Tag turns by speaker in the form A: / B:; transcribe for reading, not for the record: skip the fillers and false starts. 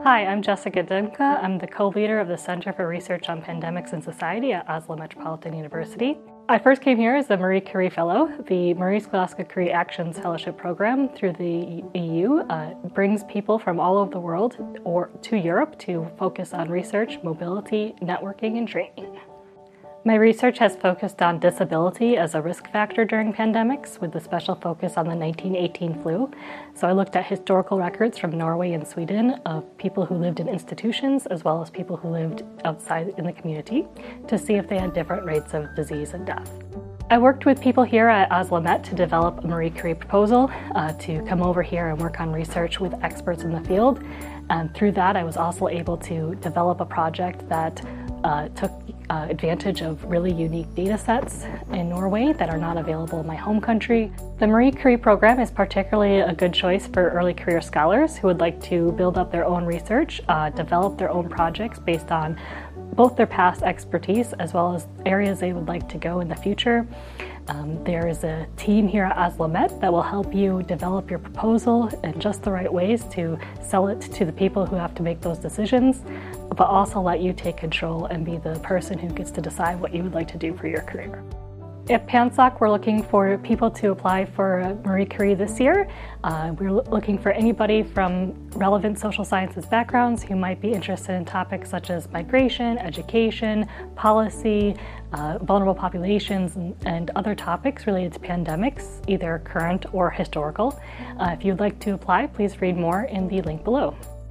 A: Hi, I'm Jessica Dimka. I'm the co-leader of the Center for Research on Pandemics and Society at Oslo Metropolitan University. I first came here as a Marie Curie Fellow. The Marie Sklodowska-Curie Actions Fellowship Program through the EU brings people from all over the world to Europe to focus on research, mobility, networking, and training. My research has focused on disability as a risk factor during pandemics, with a special focus on the 1918 flu. So I looked at historical records from Norway and Sweden of people who lived in institutions as well as people who lived outside in the community to see if they had different rates of disease and death. I worked with people here at Oslo Met to develop a Marie Curie proposal to come over here and work on research with experts in the field. And through that, I was also able to develop a project that took advantage of really unique data sets in Norway that are not available in my home country. The Marie Curie program is particularly a good choice for early career scholars who would like to build up their own research, develop their own projects based on both their past expertise as well as areas they would like to go in the future. There is a team here at Oslo Met that will help you develop your proposal in just the right ways to sell it to the people who have to make those decisions, but also let you take control and be the person who gets to decide what you would like to do for your career. At PanSoc, we're looking for people to apply for Marie Curie this year. We're looking for anybody from relevant social sciences backgrounds who might be interested in topics such as migration, education, policy, vulnerable populations, and other topics related to pandemics, either current or historical. If you'd like to apply, please read more in the link below.